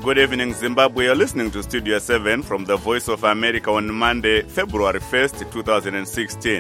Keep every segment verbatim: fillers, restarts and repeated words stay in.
Good evening, Zimbabwe. You're listening to Studio seven from the Voice of America on Monday, February first, twenty sixteen.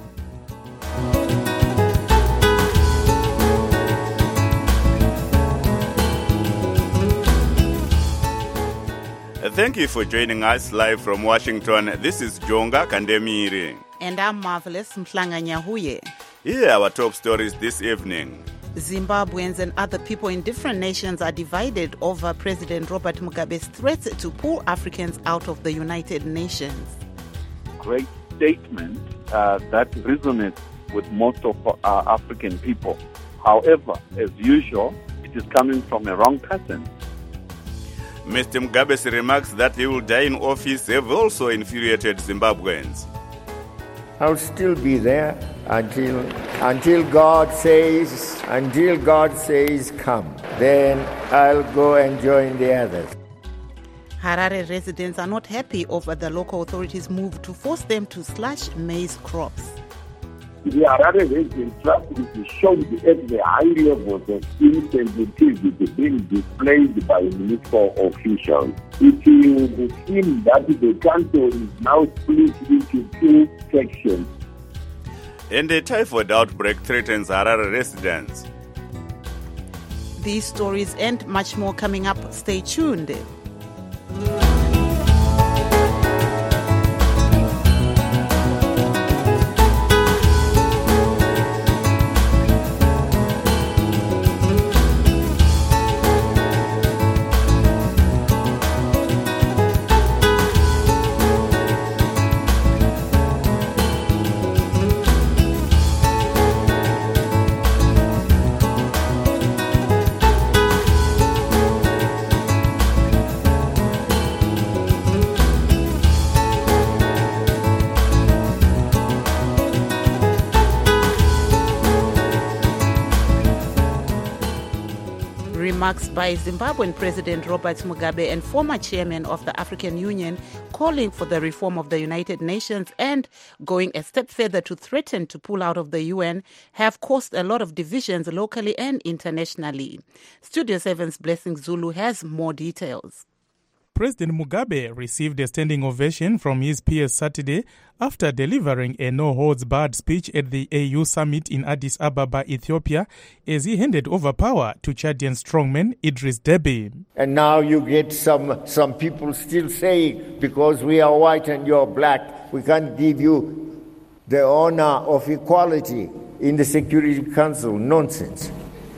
Thank you for joining us live from Washington. This is Jonga Kandemiri. And I'm Marvelous Mhlanga Nyahuye. Here are our top stories this evening. Zimbabweans and other people in different nations are divided over President Robert Mugabe's threats to pull Africans out of the United Nations. Great statement uh, that resonates with most of our African people. However, as usual, it is coming from a wrong person. Mister Mugabe's remarks that he will die in office have also infuriated Zimbabweans. I'll still be there until until God says, until God says come. Then I'll go and join the others. Harare residents are not happy over the local authorities' move to force them to slash maize crops. The Harare residents trust showed at the high levels of insensitivity being displayed by municipal officials. It will seem that the council is now split into two sections. And a typhoid outbreak threatens Harare residents. These stories and much more coming up. Stay tuned. Remarks by Zimbabwean President Robert Mugabe and former chairman of the African Union calling for the reform of the United Nations and going a step further to threaten to pull out of the U N have caused a lot of divisions locally and internationally. Studio seven's Blessing Zulu has more details. President Mugabe received a standing ovation from his peers Saturday after delivering a no-holds-barred speech at the A U summit in Addis Ababa, Ethiopia, as he handed over power to Chadian strongman Idris Deby. And now you get some, some people still saying, because we are white and you're black, we can't give you the honor of equality in the Security Council. Nonsense.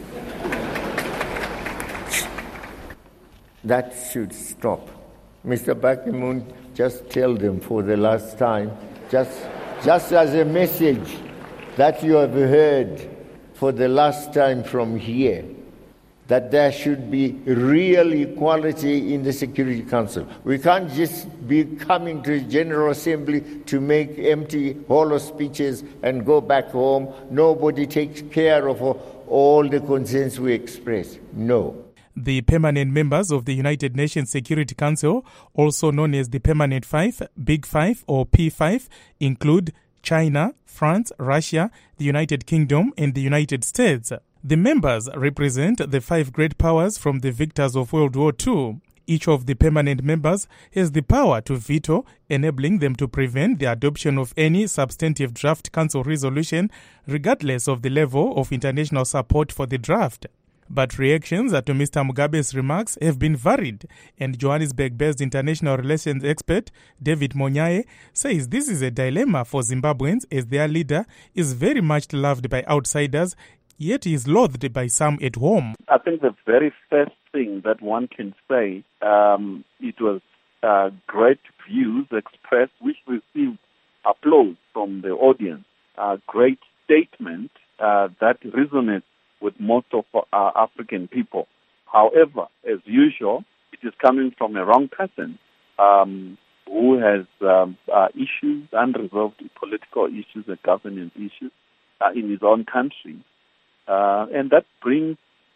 That should stop. Mister Ban Ki-moon, just tell them for the last time, just, just as a message that you have heard for the last time from here, that there should be real equality in the Security Council. We can't just be coming to the General Assembly to make empty, hollow speeches and go back home. Nobody takes care of all the concerns we express. No. The permanent members of the United Nations Security Council, also known as the Permanent Five, Big Five or P five, include China, France, Russia, the United Kingdom, and the United States. The members represent the five great powers from the victors of World War Two. Each of the permanent members has the power to veto, enabling them to prevent the adoption of any substantive draft council resolution, regardless of the level of international support for the draft. But reactions to Mister Mugabe's remarks have been varied, and Johannesburg-based international relations expert David Monyae says this is a dilemma for Zimbabweans as their leader is very much loved by outsiders, yet he is loathed by some at home. I think the very first thing that one can say, um, it was uh, great views expressed which received applause from the audience. A great statement uh, that resonates with most of our African people. However, as usual, it is coming from a wrong person um, who has um, uh, issues, unresolved political issues and governance issues uh, in his own country. Uh, and that brings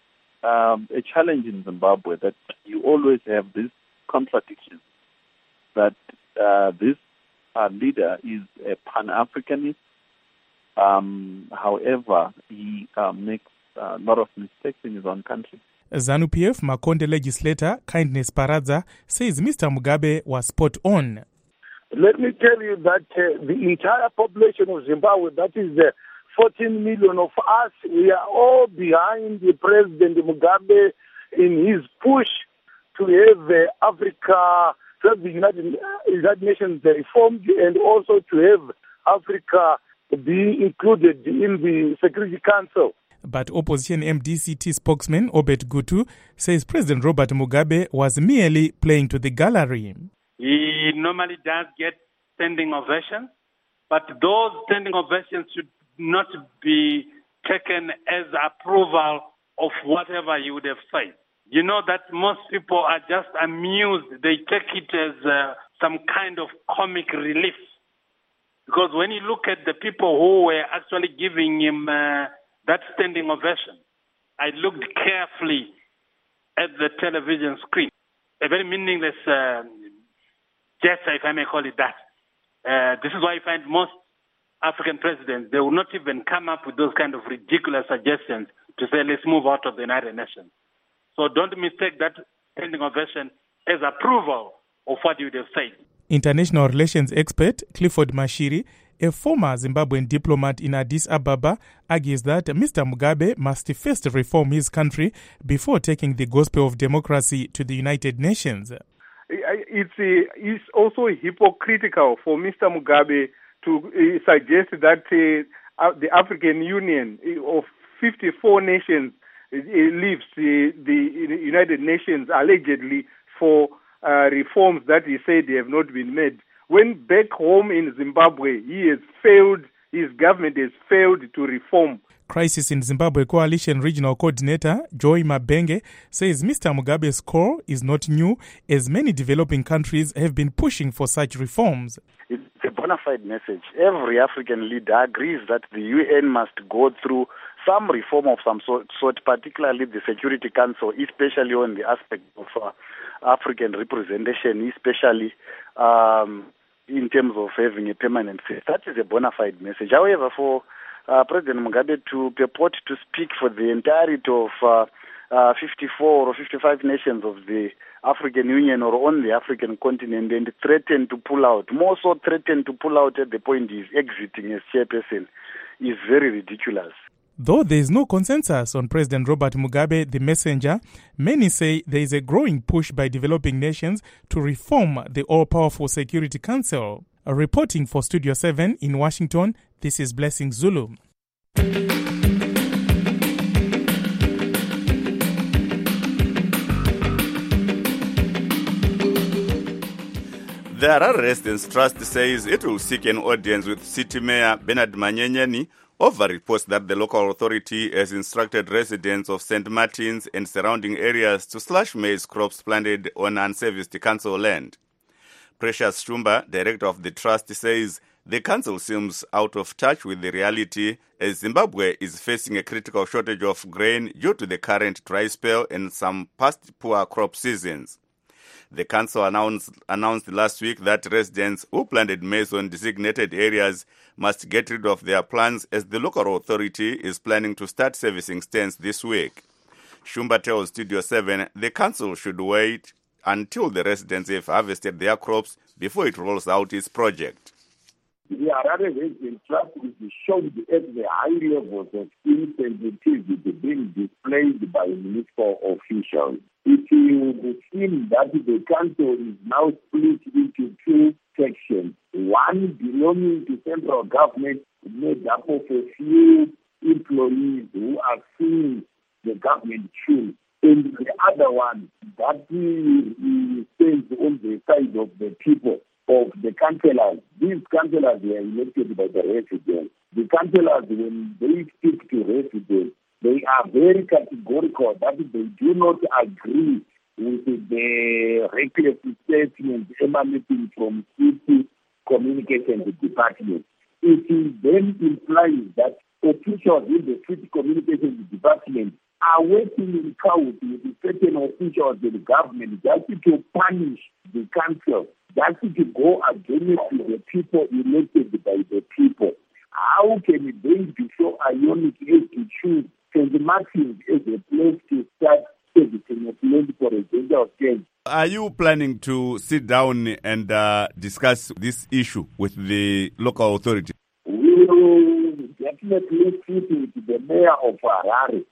um, a challenge in Zimbabwe, that you always have this contradiction, that uh, this uh, leader is a Pan-Africanist. Um, however, he uh, makes a lot of mistakes in his own country. ZANU-P F Makonde legislator Kindness Paradza says Mister Mugabe was spot on. Let me tell you that uh, the entire population of Zimbabwe, that is uh, fourteen million of us, we are all behind the President Mugabe in his push to have uh, Africa, to have the United, United Nations reformed, and also to have Africa be included in the Security Council. But opposition M D C T spokesman Obed Gutu says President Robert Mugabe was merely playing to the gallery. He normally does get standing ovations, but those standing ovations should not be taken as approval of whatever he would have said. You know that most people are just amused. They take it as uh, some kind of comic relief. Because when you look at the people who were actually giving him uh, that standing ovation, I looked carefully at the television screen. A very meaningless uh, gesture, if I may call it that. Uh, this is why I find most African presidents, they will not even come up with those kind of ridiculous suggestions to say, let's move out of the United Nations. So don't mistake that standing ovation as approval of what you would have said. International relations expert Clifford Mashiri, a former Zimbabwean diplomat in Addis Ababa, argues that Mister Mugabe must first reform his country before taking the gospel of democracy to the United Nations. It's, uh, it's also hypocritical for Mister Mugabe to uh, suggest that uh, the African Union of fifty-four nations uh, leaves uh, the United Nations allegedly for uh, reforms that he said have not been made. When back home in Zimbabwe, he has failed, his government has failed to reform. Crisis in Zimbabwe Coalition Regional Coordinator Joy Mabenge says Mister Mugabe's call is not new, as many developing countries have been pushing for such reforms. It's a bona fide message. Every African leader agrees that the U N must go through some reform of some sort, sort particularly the Security Council, especially on the aspect of uh, African representation, especially um, in terms of having a permanent seat. That is a bona fide message. However, for uh, President Mugabe to purport to speak for the entirety of uh, uh, fifty-four or fifty-five nations of the African Union or on the African continent and threaten to pull out, more so threaten to pull out at the point he is exiting as chairperson, is very ridiculous. Though there is no consensus on President Robert Mugabe, the messenger, many say there is a growing push by developing nations to reform the all-powerful Security Council. Reporting for Studio seven in Washington, this is Blessing Zulu. The Harare Residents Trust says it will seek an audience with City Mayor Bernard Manyenyeni over reports that the local authority has instructed residents of Saint Martin's and surrounding areas to slash maize crops planted on unserviced council land. Precious Shumba, director of the trust, says the council seems out of touch with the reality as Zimbabwe is facing a critical shortage of grain due to the current dry spell and some past poor crop seasons. The council announced, announced last week that residents who planted maize on designated areas must get rid of their plants as the local authority is planning to start servicing stands this week. Shumba tells Studio seven the council should wait until the residents have harvested their crops before it rolls out its project. The Harare Residents Trust is showed at the high levels of insensitivity being displayed by municipal officials. It will seem that the council is now split into two sections. One belonging to central government, made up of a few employees who are seeing the government choose. And the other one that stands on the side of the people, of the councillors. These councillors were elected by the residents. The councillors, when they speak to residents, they are very categorical that they do not agree with the reckless statements emanating from city communications department. It then implies that officials in the city communications department are working in cahoots with certain officials in the government just to punish the council, just to go against the people elected by the people. How can they be so ionic as to choose Saint Martin's as a place to start service initial stage. Are you planning to sit down and uh, discuss this issue with the local authority? We will definitely speak with the mayor of Harare.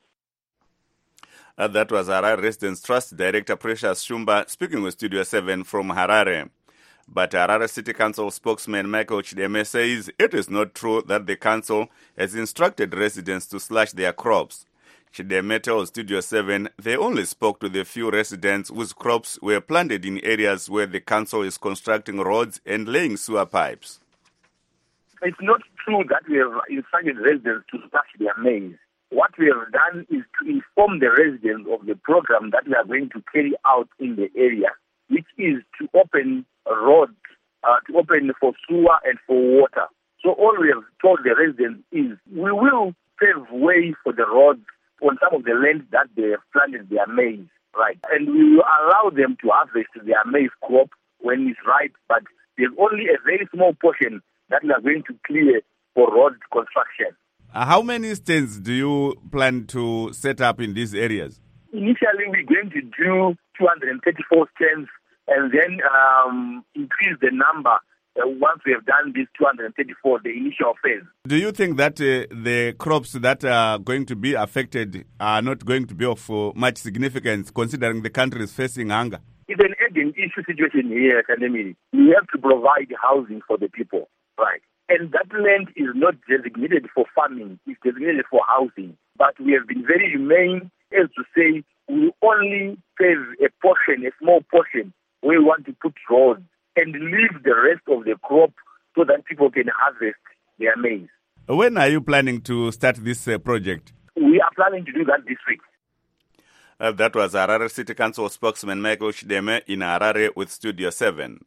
Uh, that was Harare Residents Trust Director Precious Shumba speaking with Studio seven from Harare. But Harare City Council spokesman Michael Chideme says it is not true that the council has instructed residents to slash their crops. Chideme tells Studio seven they only spoke to the few residents whose crops were planted in areas where the council is constructing roads and laying sewer pipes. It's not true that we have instructed residents to slash their maize. What we have done is to inform the residents of the program that we are going to carry out in the area, which is to open roads, uh, to open for sewer and for water. So all we have told the residents is we will pave way for the roads on some of the land that they have planted their maize, right? And we will allow them to harvest their maize crop when it's ripe, but there's only a very small portion that we are going to clear for road construction. Uh, how many stands do you plan to set up in these areas? Initially, we're going to do two hundred thirty-four stands and then um, increase the number uh, once we have done these two hundred thirty-four, the initial phase. Do you think that uh, the crops that are going to be affected are not going to be of uh, much significance considering the country is facing hunger? It's an urgent issue situation here, Academy. We have to provide housing for the people, right? And that land is not designated for farming, it's designated for housing. But we have been very humane as to say we only pave a portion, a small portion, where we want to put roads and leave the rest of the crop so that people can harvest their maize. When are you planning to start this uh, project? We are planning to do that this week. Uh, that was Harare City Council spokesman Michael Chideme in Harare with Studio seven.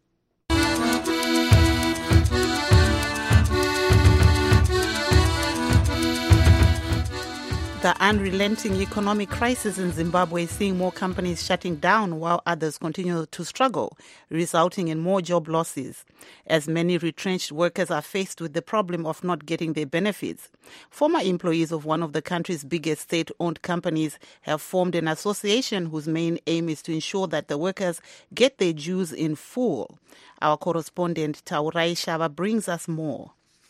The unrelenting economic crisis in Zimbabwe is seeing more companies shutting down while others continue to struggle, resulting in more job losses, as many retrenched workers are faced with the problem of not getting their benefits. Former employees of one of the country's biggest state-owned companies have formed an association whose main aim is to ensure that the workers get their dues in full. Our correspondent Taurai Shava brings us more.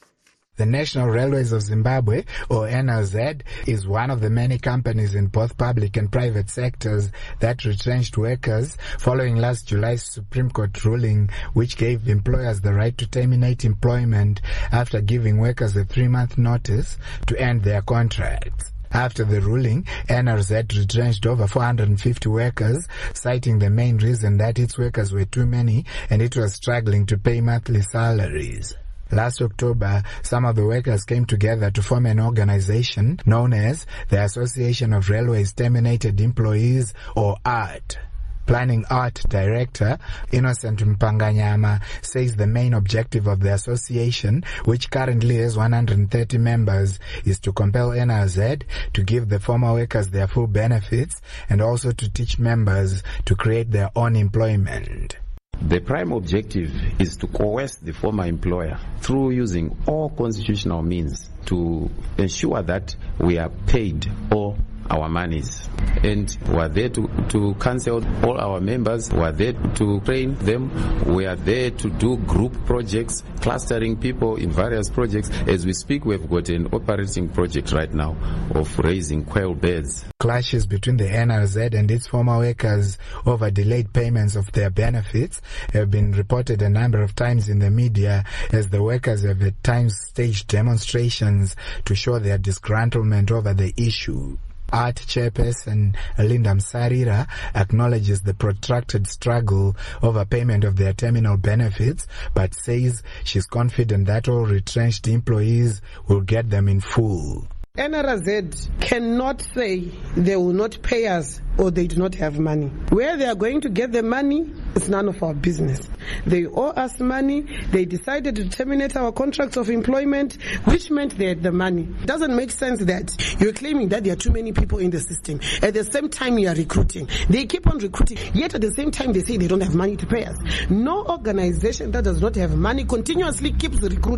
The National Railways of Zimbabwe, or N R Z, is one of the many companies in both public and private sectors that retrenched workers following last July's Supreme Court ruling, which gave employers the right to terminate employment after giving workers a three-month notice to end their contracts. After the ruling, N R Z retrenched over four hundred fifty workers, citing the main reason that its workers were too many and it was struggling to pay monthly salaries. Last October, some of the workers came together to form an organization known as the Association of Railways Terminated Employees, or A R T. Planning Art Director Innocent Mpanganyama says the main objective of the association, which currently has one hundred thirty members, is to compel N R Z to give the former workers their full benefits and also to teach members to create their own employment. The prime objective is to coerce the former employer through using all constitutional means to ensure that we are paid all our monies. And we are there to, to cancel all our members, we are there to train them, we are there to do group projects, clustering people in various projects. As we speak, we've got an operating project right now of raising quail beds. Clashes between the N R Z and its former workers over delayed payments of their benefits have been reported a number of times in the media, as the workers have at times staged demonstrations to show their disgruntlement over the issue. A R T chairperson Linda Msarira acknowledges the protracted struggle over payment of their terminal benefits, but says she's confident that all retrenched employees will get them in full. N R Z cannot say they will not pay us or they do not have money. Where they are going to get the money, it's none of our business. They owe us money. They decided to terminate our contracts of employment, which meant they had the money. It doesn't make sense that you're claiming that there are too many people in the system. At the same time, you are recruiting. They keep on recruiting, yet at the same time, they say they don't have money to pay us. No organization that does not have money continuously keeps recruiting.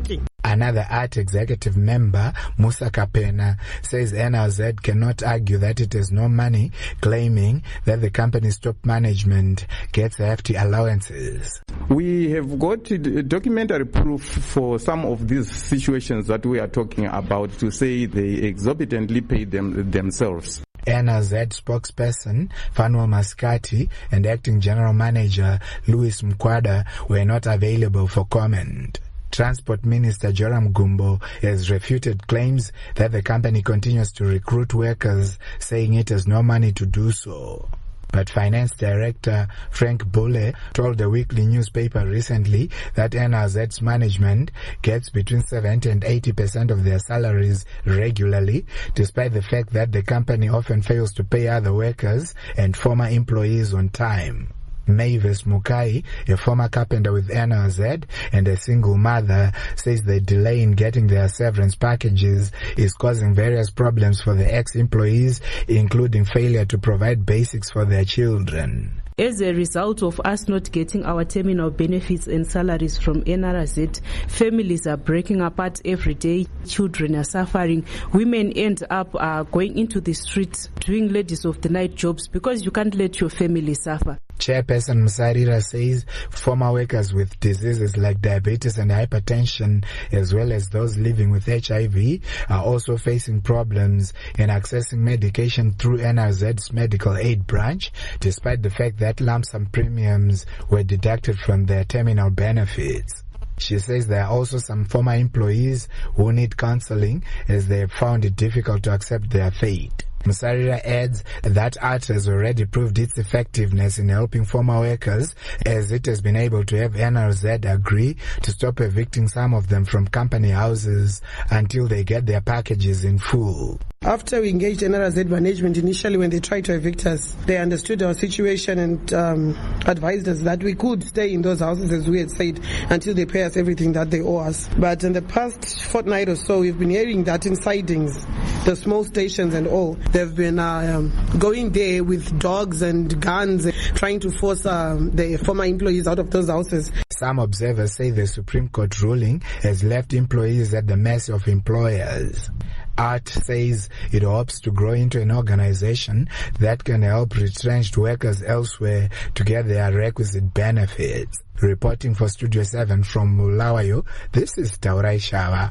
Another art executive member, Musa Kapena, says N R Z cannot argue that it has no money, claiming that the company's top management gets hefty allowances. We have got documentary proof for some of these situations that we are talking about to say they exorbitantly pay them themselves. N R Z spokesperson Fanuel Mascati and acting general manager Louis Mkwada were not available for comment. Transport Minister Joram Gumbo has refuted claims that the company continues to recruit workers, saying it has no money to do so. But Finance Director Frank Bulle told a weekly newspaper recently that N R Z's management gets between seventy and eighty percent of their salaries regularly, despite the fact that the company often fails to pay other workers and former employees on time. Mavis Mukai, a former carpenter with N R Z and a single mother, says the delay in getting their severance packages is causing various problems for the ex-employees, including failure to provide basics for their children. As a result of us not getting our terminal benefits and salaries from N R Z, families are breaking apart every day. Children are suffering. Women end up uh, going into the streets doing ladies of the night jobs because you can't let your family suffer. Chairperson Musarira says former workers with diseases like diabetes and hypertension, as well as those living with H I V, are also facing problems in accessing medication through N R Z's medical aid branch, despite the fact that lump sum premiums were deducted from their terminal benefits. She says there are also some former employees who need counseling as they have found it difficult to accept their fate. Musarira adds that A T has already proved its effectiveness in helping former workers, as it has been able to have N R Z agree to stop evicting some of them from company houses until they get their packages in full. After we engaged N R Z management initially when they tried to evict us, they understood our situation and um, advised us that we could stay in those houses, as we had said, until they pay us everything that they owe us. But in the past fortnight or so, we've been hearing that in sidings, the small stations and all, they've been uh, um, going there with dogs and guns, trying to force um, the former employees out of those houses. Some observers say the Supreme Court ruling has left employees at the mercy of employers. A T says it hopes to grow into an organization that can help retrenched workers elsewhere to get their requisite benefits. Reporting for Studio seven from Bulawayo, this is Taurai Shava.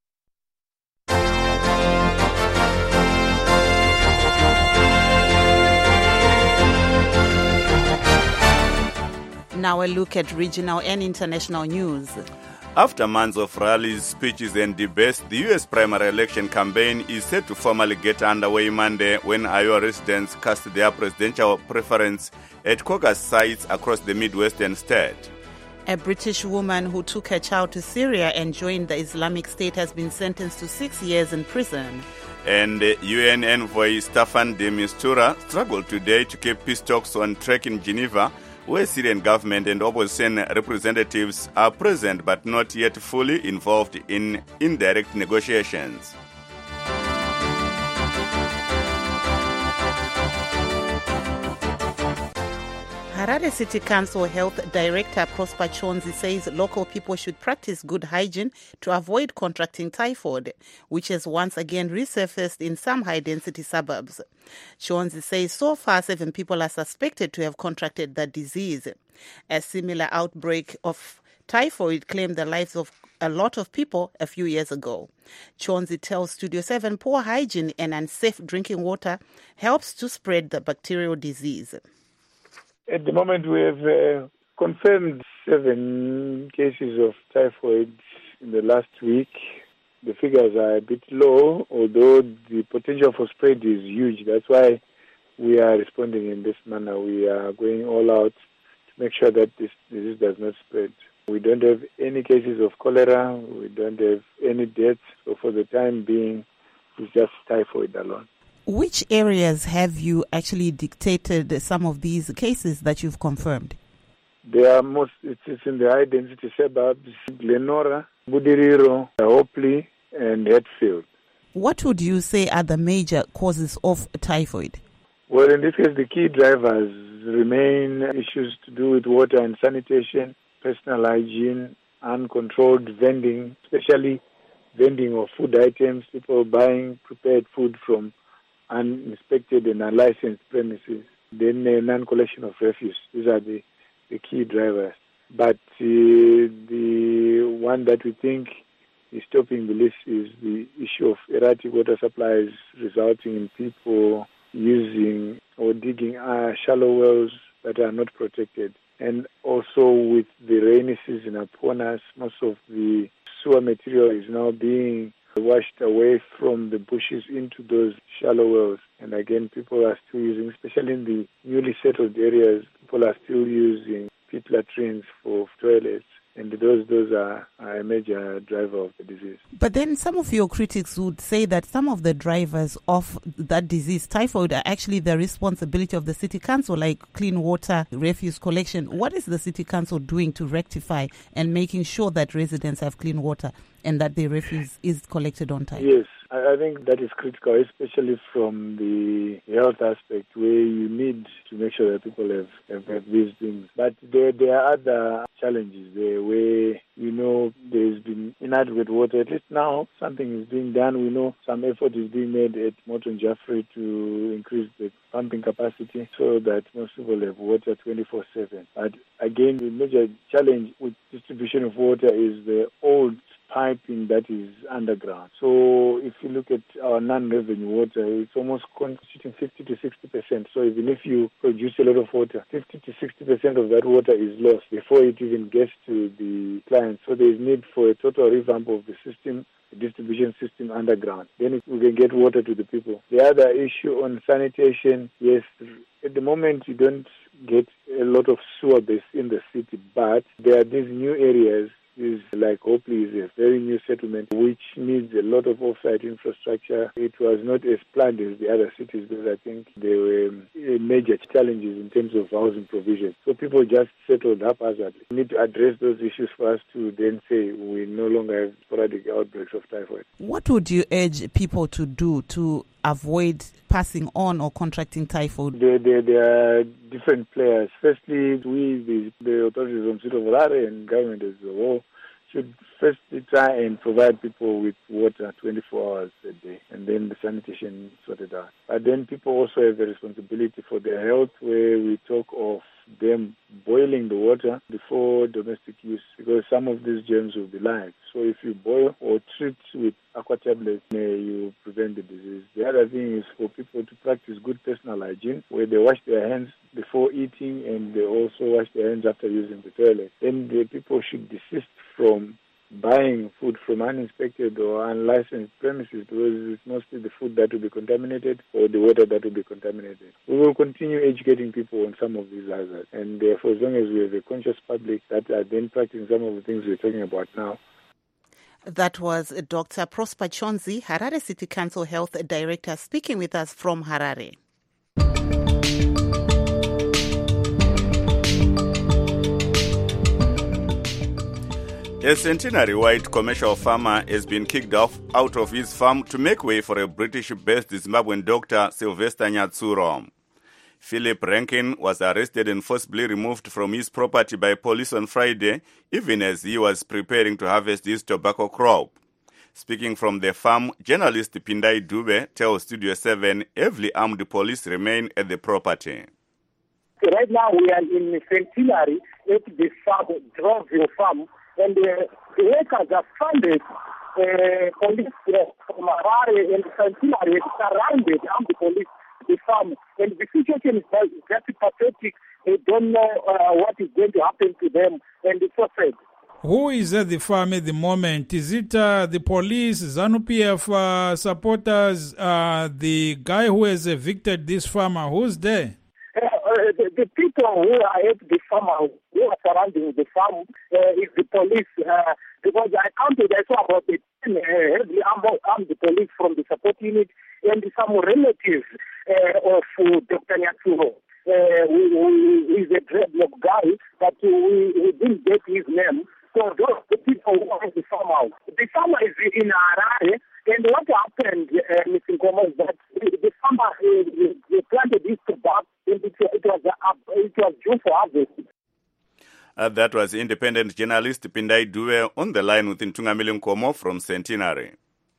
Now a look at regional and international news. After months of rallies, speeches and debates, the U S primary election campaign is set to formally get underway Monday when Iowa residents cast their presidential preference at caucus sites across the Midwestern state. A British woman who took her child to Syria and joined the Islamic State has been sentenced to six years in prison. And U N envoy Staffan de Mistura struggled today to keep peace talks on track in Geneva, where Syrian government and opposition representatives are present but not yet fully involved in indirect negotiations. Harare City Council Health Director Prosper Chonzi says local people should practice good hygiene to avoid contracting typhoid, which has once again resurfaced in some high-density suburbs. Chonzi says so far seven people are suspected to have contracted the disease. A similar outbreak of typhoid claimed the lives of a lot of people a few years ago. Chonzi tells Studio seven poor hygiene and unsafe drinking water helps to spread the bacterial disease. At the moment, we have uh, confirmed seven cases of typhoid in the last week. The figures are a bit low, although the potential for spread is huge. That's why we are responding in this manner. We are going all out to make sure that this disease does not spread. We don't have any cases of cholera. We don't have any deaths. So for the time being, it's just typhoid alone. Which areas have you actually dictated some of these cases that you've confirmed? They are most, it's, it's in the high-density suburbs, Glenora, Budiriro, Hopley, and Hatfield. What would you say are the major causes of typhoid? Well, in this case, the key drivers remain issues to do with water and sanitation, personal hygiene, uncontrolled vending, especially vending of food items, people buying prepared food from uninspected and unlicensed premises, then uh, non-collection of refuse. These are the, the key drivers. But uh, the one that we think is stopping the list is the issue of erratic water supplies, resulting in people using or digging uh, shallow wells that are not protected. And also with the rainy season upon us, most of the sewer material is now being washed away from the bushes into those shallow wells. And again, people are still using, especially in the newly settled areas, people are still using pit latrines for toilets. And those those are, are a major driver of the disease. But then some of your critics would say that some of the drivers of that disease, typhoid, are actually the responsibility of the city council, like clean water, refuse collection. What is the city council doing to rectify and making sure that residents have clean water and that the refuse is collected on time? Yes, I think that is critical, especially from the health aspect, where you need to make sure that people have, have, have these things. But there, there are other challenges there where, you know, there's been inadequate water. At least now something is being done. We know some effort is being made at Morton Jaffrey to increase the pumping capacity so that most people have water twenty-four seven. But again, the major challenge with distribution of water is the old piping that is underground. So if you look at our non-revenue water, it's almost constituting fifty to sixty percent. So even if you produce a lot of water, fifty to sixty percent of that water is lost before it even gets to the client. So there is need for a total revamp of the system, the distribution system underground. Then we can get water to the people. The other issue on sanitation, yes, at the moment you don't get a lot of sewer base in the city, but there are these new areas. Is like Hopley is a very new settlement which needs a lot of off-site infrastructure. It was not as planned as the other cities because I think there were major challenges in terms of housing provision. So people just settled haphazardly. We need to address those issues for us to then say we no longer have sporadic outbreaks of typhoid. What would you urge people to do to avoid passing on or contracting typhoid? There, there, there are different players. Firstly, we, the, the authorities of Msito Volare and government as a whole, should firstly try and provide people with water twenty-four hours a day, and then the sanitation sorted out. But then people also have a responsibility for their health, where we talk of them boiling the water before domestic use, because some of these germs will be live. So if you boil or treat with aqua tablets, you prevent the disease. The other thing is for people to practice good personal hygiene, where they wash their hands before eating and they also wash their hands after using the toilet. Then the people should desist from buying food from uninspected or unlicensed premises, because it's mostly the food that will be contaminated or the water that will be contaminated. We will continue educating people on some of these hazards, and uh, for as long as we have a conscious public that are then practicing some of the things we're talking about now. That was Doctor Prosper Chonzi, Harare City Council Health Director, speaking with us from Harare. A centenary white commercial farmer has been kicked off out of his farm to make way for a British-based Zimbabwean doctor, Sylvester Nyatsuro. Philip Rankin was arrested and forcibly removed from his property by police on Friday, even as he was preparing to harvest his tobacco crop. Speaking from the farm, journalist Pindai Dube tells Studio seven heavily armed police remain at the property. Right now we are in Centenary at the farm, Droville farm, and uh, the workers are funded uh, police from Harare and Centenary surrounded armed police the farm, and the situation is very pathetic. They don't know uh, what is going to happen to them, and it's so sad. Who is at the farm at the moment? Is it uh, the police, ZANU-P F uh, supporters, uh, the guy who has evicted this farmer? Who's there? Uh, uh, the, the people who are at the farm, who are surrounding the farm, uh, is the police. Uh, because I counted, I saw about the ten uh, heavily armed, armed police from the support unit and some relatives uh, of uh, Doctor Nyatsuro. Uh, who, who is a dreadlock guy, but we, we didn't get his name. So those the people who are in the farmhouse. The farmer is in Harare, and what happened, uh, Mister Nkomo, is that the, the farmer uh, they planted this tobacco, and it, it was uh, it was due for harvest. Uh, that was independent journalist Pindai Due on the line with Ntungamili Nkomo from Centenary.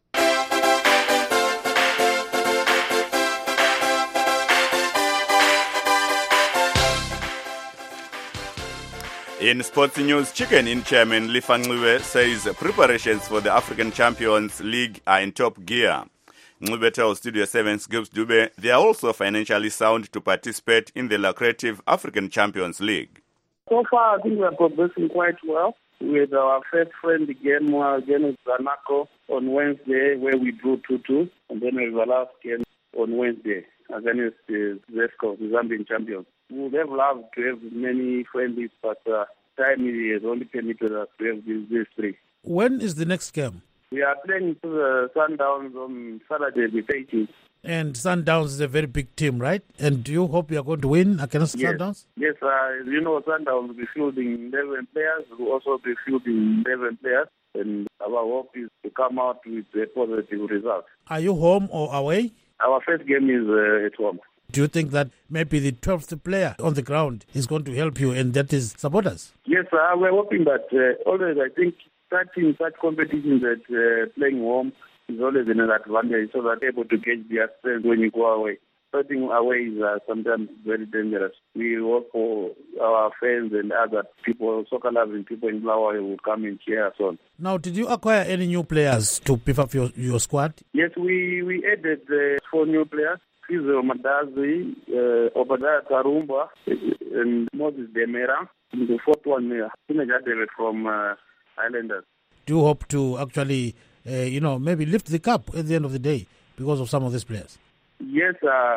In sports news, Chicken Inn chairman Lifa says preparations for the African Champions League are in top gear. Ngube tells Studio seven's Gibbs Dube they are also financially sound to participate in the lucrative African Champions League. So far, I think we are progressing quite well with our first friendly game against Zanaco on Wednesday, where we drew two two, and then we have our last game on Wednesday against the Zesco, the Zambian champions. We would have loved to have many friendlies, but uh, time has only permitted us to have these, these three. When is the next game? We are playing to the Sundowns on Saturday the eighteenth. And Sundowns is a very big team, right? And do you hope you are going to win against yes. Sundowns? Yes, uh, you know, Sundowns will be fielding eleven players. We will also be fielding eleven players. And our hope is to come out with a positive result. Are you home or away? Our first game is uh, at home. Do you think that maybe the twelfth player on the ground is going to help you, and that is supporters? Yes, uh, we're hoping that uh, always, I think, starting such competitions at uh, playing home is always an advantage, so that you're able to gauge their strength when you go away. Starting away is uh, sometimes very dangerous. We hope for our fans and other people, soccer-loving people in Bulawayo who will come and cheer us on. Now, did you acquire any new players to beef up your, your squad? Yes, we, we added uh, four new players. Fizo Madazi, uh, Obadiah Karumba, and Moses Demera. And the fourth one, uh, Sinajadeve from uh, Islanders. Do you hope to actually, uh, you know, maybe lift the cup at the end of the day because of some of these players? Yes, uh,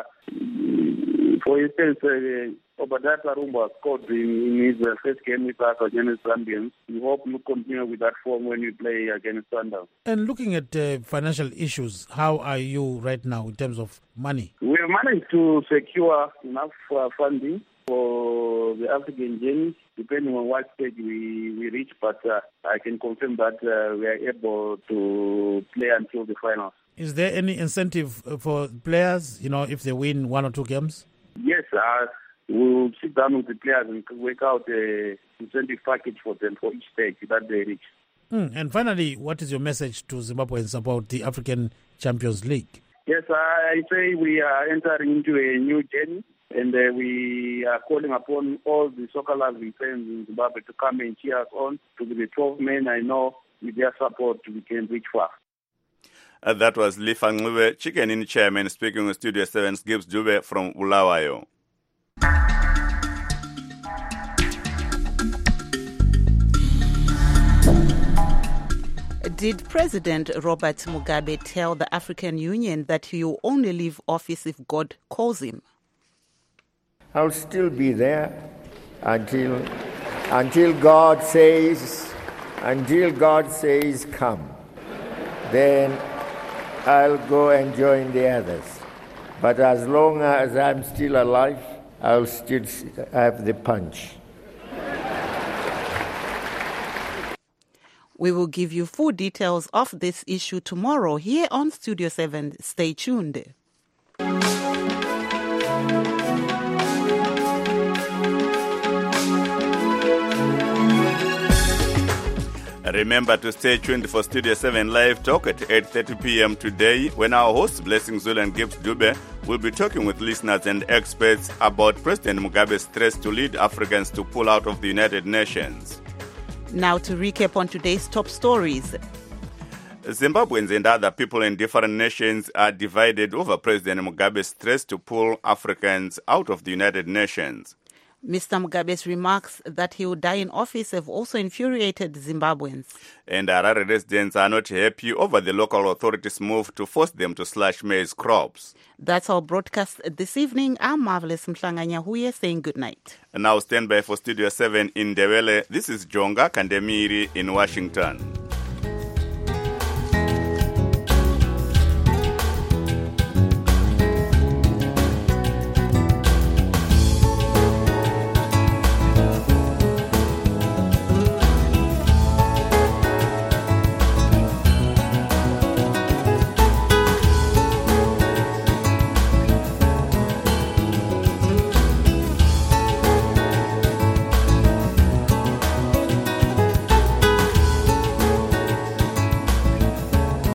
for instance, uh, Obadiah Karumba scored in, in his uh, first game with us against Zambians. We hope you continue with that form when we play against Sundowns. And looking at uh, financial issues, how are you right now in terms of money? We have managed to secure enough uh, funding for the African journey, depending on what stage we, we reach, but uh, I can confirm that uh, we are able to play until the finals. Is there any incentive for players, you know, if they win one or two games? Yes, uh, we'll sit down with the players and work out a incentive package for them for each stage that they reach. Mm. And finally, what is your message to Zimbabweans about the African Champions League? Yes, I say we are entering into a new journey, and uh, we are calling upon all the soccer-loving fans in Zimbabwe to come and cheer us on. To be the twelve men, I know with their support we can reach far. Uh, that was Lifa Ngube, Chicken Inn chairman, speaking with Studio seven's Gibbs Dube from Bulawayo. Did President Robert Mugabe tell the African Union that he will only leave office if God calls him? I'll still be there until until God says, until God says, come. Then I'll go and join the others. But as long as I'm still alive, I'll still have the punch. We will give you full details of this issue tomorrow here on Studio seven. Stay tuned. Remember to stay tuned for Studio seven Live Talk at eight thirty p.m. today, when our hosts, Blessing Zulu and Gibbs Dube, will be talking with listeners and experts about President Mugabe's threats to lead Africans to pull out of the United Nations. Now to recap on today's top stories. Zimbabweans and other people in different nations are divided over President Mugabe's threats to pull Africans out of the United Nations. Mister Mugabe's remarks that he will die in office have also infuriated Zimbabweans. And Harare residents are not happy over the local authorities' move to force them to slash maize crops. That's our broadcast this evening. I'm Marvelous Mhlanga-Nyahuye saying good night. And now stand by for Studio seven in Ndebele. This is Jonga Kandemiri in Washington.